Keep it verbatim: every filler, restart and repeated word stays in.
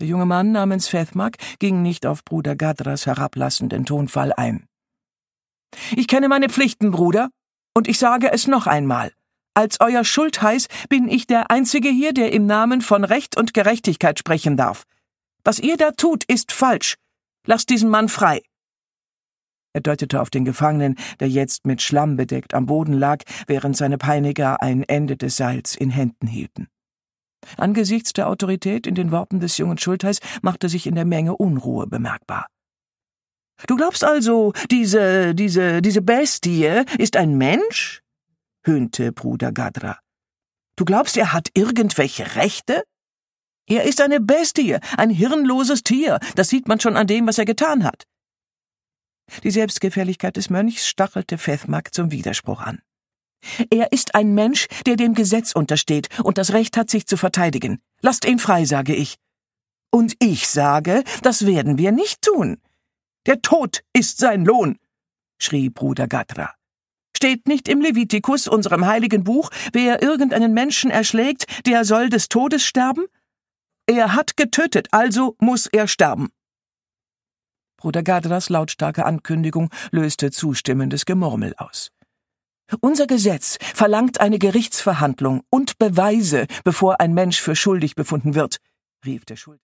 Der junge Mann namens Fethmak ging nicht auf Bruder Gadras herablassenden Tonfall ein. »Ich kenne meine Pflichten, Bruder, und ich sage es noch einmal. Als euer Schultheiß bin ich der Einzige hier, der im Namen von Recht und Gerechtigkeit sprechen darf. Was ihr da tut, ist falsch. Lasst diesen Mann frei.« Er deutete auf den Gefangenen, der jetzt mit Schlamm bedeckt am Boden lag, während seine Peiniger ein Ende des Seils in Händen hielten. Angesichts der Autorität in den Worten des jungen Schultheiß machte sich in der Menge Unruhe bemerkbar. »Du glaubst also, diese, diese, diese Bestie ist ein Mensch?« höhnte Bruder Gadra. »Du glaubst, er hat irgendwelche Rechte? Er ist eine Bestie, ein hirnloses Tier, das sieht man schon an dem, was er getan hat.« Die Selbstgefälligkeit des Mönchs stachelte Fethmak zum Widerspruch an. »Er ist ein Mensch, der dem Gesetz untersteht und das Recht hat, sich zu verteidigen. Lasst ihn frei, sage ich.« »Und ich sage, das werden wir nicht tun. Der Tod ist sein Lohn«, schrie Bruder Gadra. »Steht nicht im Levitikus, unserem heiligen Buch, wer irgendeinen Menschen erschlägt, der soll des Todes sterben? Er hat getötet, also muss er sterben.« Bruder Gadras lautstarke Ankündigung löste zustimmendes Gemurmel aus. »Unser Gesetz verlangt eine Gerichtsverhandlung und Beweise, bevor ein Mensch für schuldig befunden wird«, rief der Schuld